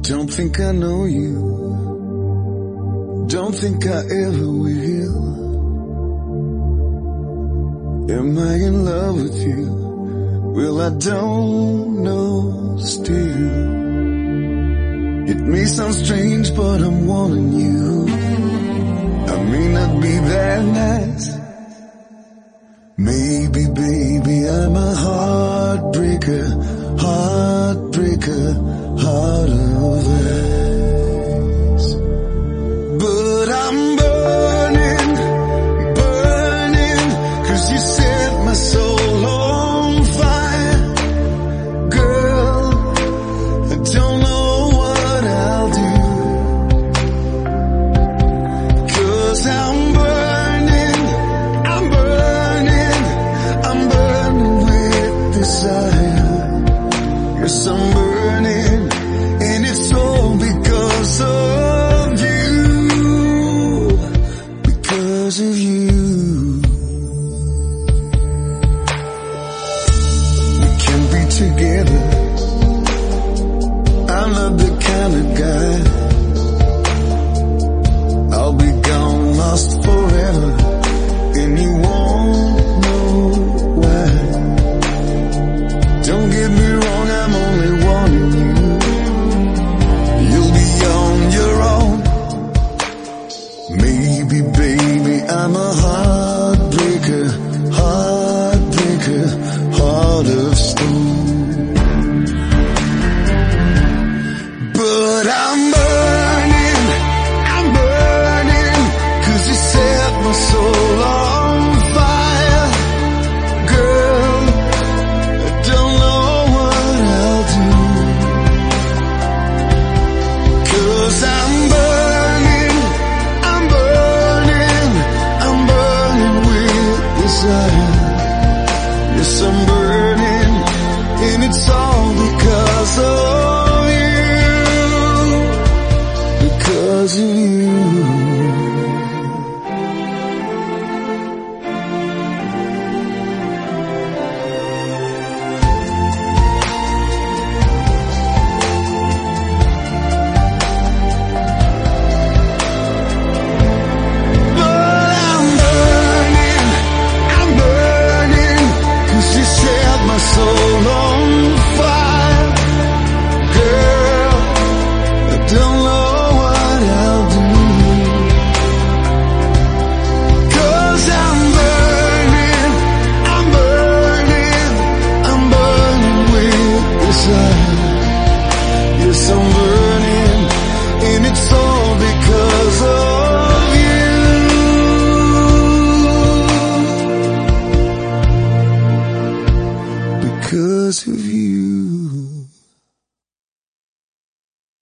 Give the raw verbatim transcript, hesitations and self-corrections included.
Don't think I know you. Don't think I ever will. Am I in love with you? Well, I don't know still. It may sound strange, but I'm warning you. I may not be that nice. Maybe, baby, I'm a heartbreaker, heartbreaker, heart of ice. But I'm burning, burning, 'cause you set my soul on fire. Girl, I don't know what I'll do, 'cause I'm burning, I'm burning, I'm burning with desire. Yes, I'm burning, and it's all because of you, because of you. We can be together. I'm not the kind of guy. I'll be gone, lost forever, and you won't know why. Don't get me wrong, I'm only warning you. You'll be on your own. Maybe, baby, I'm a heartbreaker, heartbreaker, heart of stone. But I'm burning, I'm burning, 'cause you set my soul on fire. Girl, I don't know what I'll do, 'cause I'm burning, I'm burning, I'm burning with desire. Yes, I'm burning, and it's all because of you, because of you. Soul on fire. Girl, I don't know what I'll do, 'cause I'm burning, I'm burning, I'm burning with desire. Yes, I'm burning, and it's all because of you, because of you.